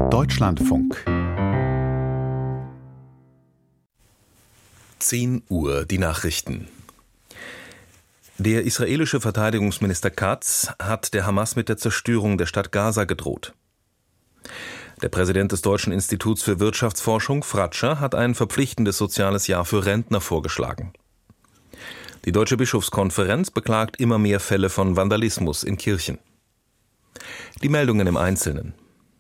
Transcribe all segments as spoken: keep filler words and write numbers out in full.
Deutschlandfunk. zehn Uhr, die Nachrichten. Der israelische Verteidigungsminister Katz hat der Hamas mit der Zerstörung der Stadt Gaza gedroht. Der Präsident des Deutschen Instituts für Wirtschaftsforschung, Fratscher, hat ein verpflichtendes soziales Jahr für Rentner vorgeschlagen. Die Deutsche Bischofskonferenz beklagt immer mehr Fälle von Vandalismus in Kirchen. Die Meldungen im Einzelnen.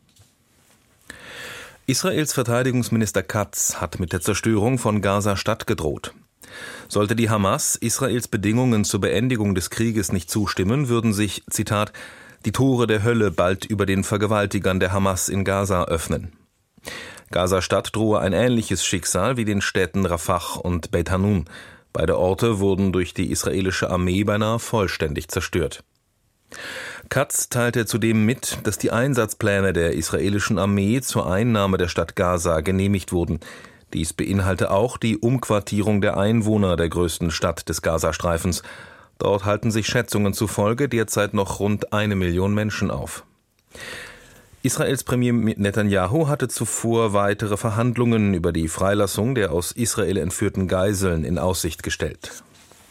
Israels Verteidigungsminister Katz hat mit der Zerstörung von Gaza-Stadt gedroht. Sollte die Hamas Israels Bedingungen zur Beendigung des Krieges nicht zustimmen, würden sich, Zitat, die Tore der Hölle bald über den Vergewaltigern der Hamas in Gaza öffnen. Gaza-Stadt drohe ein ähnliches Schicksal wie den Städten Rafah und Beit Hanun. Beide Orte wurden durch die israelische Armee beinahe vollständig zerstört. Katz teilte zudem mit, dass die Einsatzpläne der israelischen Armee zur Einnahme der Stadt Gaza genehmigt wurden. Dies beinhalte auch die Umquartierung der Einwohner der größten Stadt des Gazastreifens. Dort halten sich Schätzungen zufolge derzeit noch rund eine Million Menschen auf. Israels Premier Netanyahu hatte zuvor weitere Verhandlungen über die Freilassung der aus Israel entführten Geiseln in Aussicht gestellt.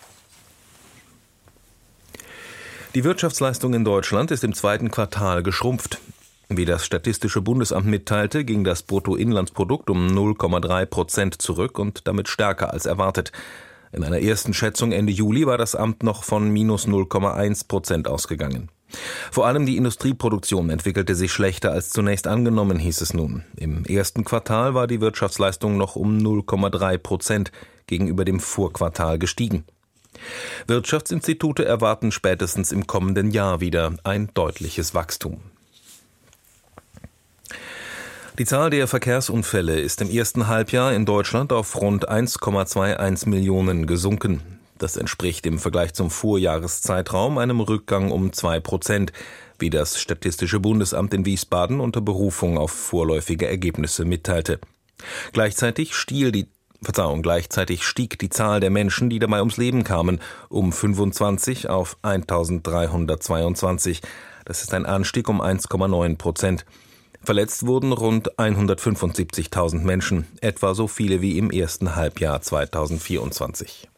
Die Wirtschaftsleistung in Deutschland ist im zweiten Quartal geschrumpft. Wie das Statistische Bundesamt mitteilte, ging das Bruttoinlandsprodukt um null Komma drei Prozent zurück und damit stärker als erwartet. In einer ersten Schätzung Ende Juli war das Amt noch von minus null Komma eins Prozent ausgegangen. Vor allem die Industrieproduktion entwickelte sich schlechter als zunächst angenommen, hieß es nun. Im ersten Quartal war die Wirtschaftsleistung noch um null Komma drei Prozent gegenüber dem Vorquartal gestiegen. Wirtschaftsinstitute erwarten spätestens im kommenden Jahr wieder ein deutliches Wachstum. Die Zahl der Verkehrsunfälle ist im ersten Halbjahr in Deutschland auf rund eins Komma einundzwanzig Millionen gesunken. Das entspricht im Vergleich zum Vorjahreszeitraum einem Rückgang um zwei Prozent, wie das Statistische Bundesamt in Wiesbaden unter Berufung auf vorläufige Ergebnisse mitteilte. Gleichzeitig stieg die Verzeihung, gleichzeitig stieg die Zahl der Menschen, die dabei ums Leben kamen, um fünfundzwanzig auf eintausenddreihundertzweiundzwanzig. Das ist ein Anstieg um eins Komma neun Prozent. Verletzt wurden rund hundertfünfundsiebzigtausend Menschen, etwa so viele wie im ersten Halbjahr zweitausendvierundzwanzig.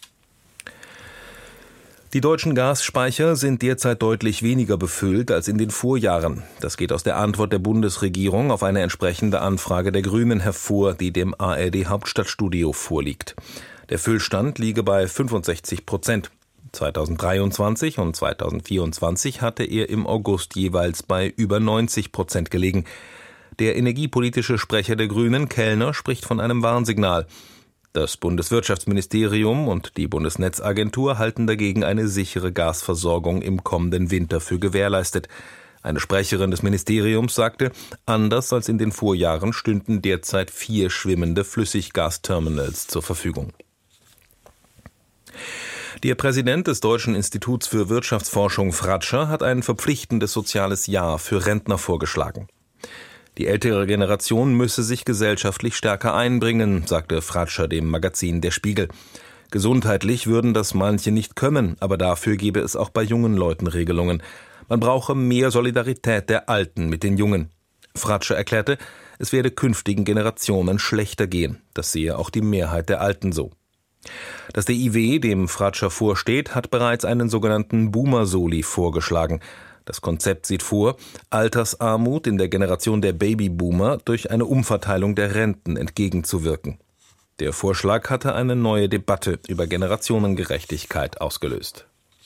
Die deutschen Gasspeicher sind derzeit deutlich weniger befüllt als in den Vorjahren. Das geht aus der Antwort der Bundesregierung auf eine entsprechende Anfrage der Grünen hervor, die dem A R D Hauptstadtstudio vorliegt. Der Füllstand liege bei fünfundsechzig Prozent. zweitausenddreiundzwanzig und zweitausendvierundzwanzig hatte er im August jeweils bei über neunzig Prozent gelegen. Der energiepolitische Sprecher der Grünen, Kellner, spricht von einem Warnsignal. Das Bundeswirtschaftsministerium und die Bundesnetzagentur halten dagegen eine sichere Gasversorgung im kommenden Winter für gewährleistet. Eine Sprecherin des Ministeriums sagte, anders als in den Vorjahren stünden derzeit vier schwimmende Flüssiggasterminals zur Verfügung. Der Präsident des Deutschen Instituts für Wirtschaftsforschung, Fratscher, hat ein verpflichtendes soziales Jahr für Rentner vorgeschlagen. Die ältere Generation müsse sich gesellschaftlich stärker einbringen, sagte Fratscher dem Magazin Der Spiegel. Gesundheitlich würden das manche nicht können, aber dafür gebe es auch bei jungen Leuten Regelungen. Man brauche mehr Solidarität der Alten mit den Jungen. Fratscher erklärte, es werde künftigen Generationen schlechter gehen. Das sehe auch die Mehrheit der Alten so. Das D I W, dem Fratscher vorsteht, hat bereits einen sogenannten Boomer-Soli vorgeschlagen. Das Konzept sieht vor, Altersarmut in der Generation der Babyboomer durch eine Umverteilung der Renten entgegenzuwirken. Der Vorschlag hatte eine neue Debatte über Generationengerechtigkeit ausgelöst.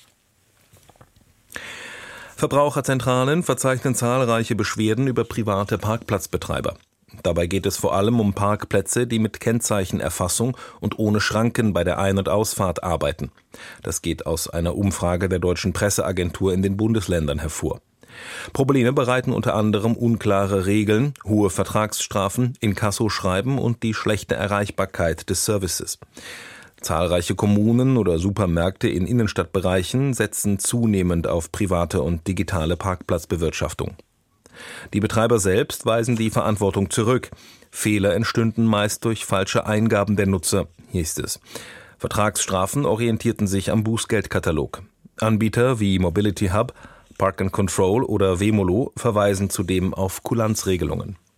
Verbraucherzentralen verzeichnen zahlreiche Beschwerden über private Parkplatzbetreiber. Dabei geht es vor allem um Parkplätze, die mit Kennzeichenerfassung und ohne Schranken bei der Ein- und Ausfahrt arbeiten. Das geht aus einer Umfrage der Deutschen Presseagentur in den Bundesländern hervor. Probleme bereiten unter anderem unklare Regeln, hohe Vertragsstrafen, Inkassoschreiben und die schlechte Erreichbarkeit des Services. Zahlreiche Kommunen oder Supermärkte in Innenstadtbereichen setzen zunehmend auf private und digitale Parkplatzbewirtschaftung. Die Betreiber selbst weisen die Verantwortung zurück. Fehler entstünden meist durch falsche Eingaben der Nutzer, hieß es. Vertragsstrafen orientierten sich am Bußgeldkatalog. Anbieter wie Mobility Hub, Park and Control oder Wemolo verweisen zudem auf Kulanzregelungen.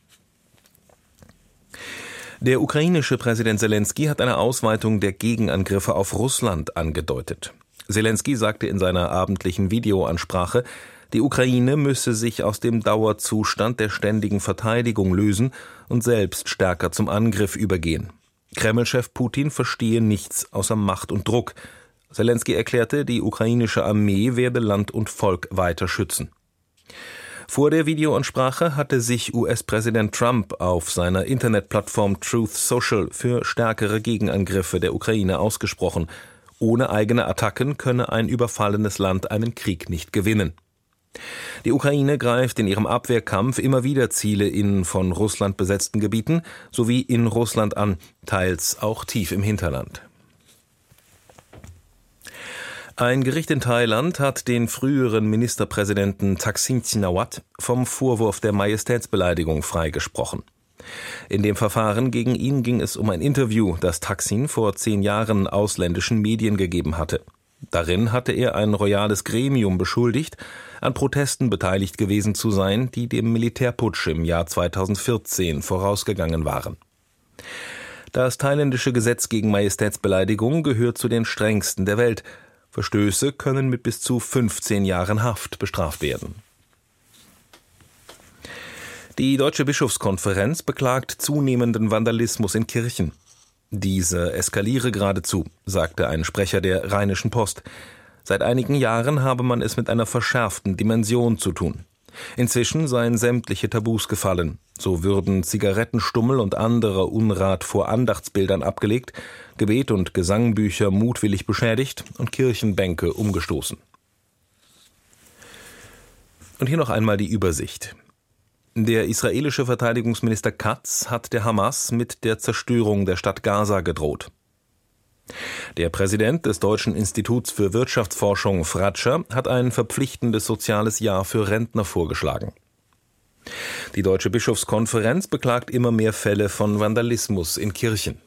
Der ukrainische Präsident Selenskyj hat eine Ausweitung der Gegenangriffe auf Russland angedeutet. Selenskyj sagte in seiner abendlichen Videoansprache, die Ukraine müsse sich aus dem Dauerzustand der ständigen Verteidigung lösen und selbst stärker zum Angriff übergehen. Kreml-Chef Putin verstehe nichts außer Macht und Druck. Selenskyj erklärte, die ukrainische Armee werde Land und Volk weiter schützen. Vor der Videoansprache hatte sich U S-Präsident Trump auf seiner Internetplattform Truth Social für stärkere Gegenangriffe der Ukraine ausgesprochen. Ohne eigene Attacken könne ein überfallenes Land einen Krieg nicht gewinnen. Die Ukraine greift in ihrem Abwehrkampf immer wieder Ziele in von Russland besetzten Gebieten sowie in Russland an, teils auch tief im Hinterland. Ein Gericht in Thailand hat den früheren Ministerpräsidenten Thaksin Shinawatra vom Vorwurf der Majestätsbeleidigung freigesprochen. In dem Verfahren gegen ihn ging es um ein Interview, das Thaksin vor zehn Jahren ausländischen Medien gegeben hatte. Darin hatte er ein royales Gremium beschuldigt, an Protesten beteiligt gewesen zu sein, die dem Militärputsch im Jahr zweitausendvierzehn vorausgegangen waren. Das thailändische Gesetz gegen Majestätsbeleidigung gehört zu den strengsten der Welt. Verstöße können mit bis zu fünfzehn Jahren Haft bestraft werden. Die Deutsche Bischofskonferenz beklagt zunehmenden Vandalismus in Kirchen. Diese eskaliere geradezu, sagte ein Sprecher der Rheinischen Post. Seit einigen Jahren habe man es mit einer verschärften Dimension zu tun. Inzwischen seien sämtliche Tabus gefallen. So würden Zigarettenstummel und anderer Unrat vor Andachtsbildern abgelegt, Gebet und Gesangbücher mutwillig beschädigt und Kirchenbänke umgestoßen. Und hier noch einmal die Übersicht. Der israelische Verteidigungsminister Katz hat der Hamas mit der Zerstörung der Stadt Gaza gedroht. Der Präsident des Deutschen Instituts für Wirtschaftsforschung, Fratscher, hat ein verpflichtendes soziales Jahr für Rentner vorgeschlagen. Die Deutsche Bischofskonferenz beklagt immer mehr Fälle von Vandalismus in Kirchen.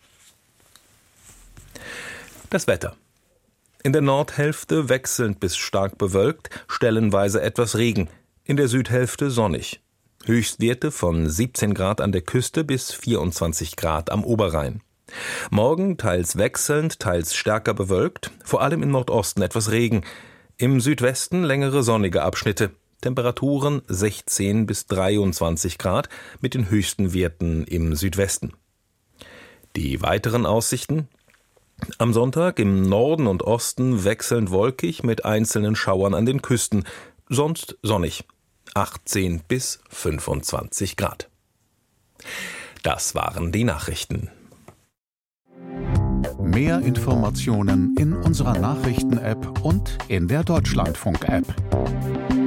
Das Wetter. In der Nordhälfte wechselnd bis stark bewölkt, stellenweise etwas Regen, in der Südhälfte sonnig. Höchstwerte von siebzehn Grad an der Küste bis vierundzwanzig Grad am Oberrhein. Morgen teils wechselnd, teils stärker bewölkt, vor allem im Nordosten etwas Regen. Im Südwesten längere sonnige Abschnitte. Temperaturen sechzehn bis dreiundzwanzig Grad mit den höchsten Werten im Südwesten. Die weiteren Aussichten: Am Sonntag im Norden und Osten wechselnd wolkig mit einzelnen Schauern an den Küsten, sonst sonnig. achtzehn bis fünfundzwanzig Grad. Das waren die Nachrichten. Mehr Informationen in unserer Nachrichten-App und in der Deutschlandfunk-App.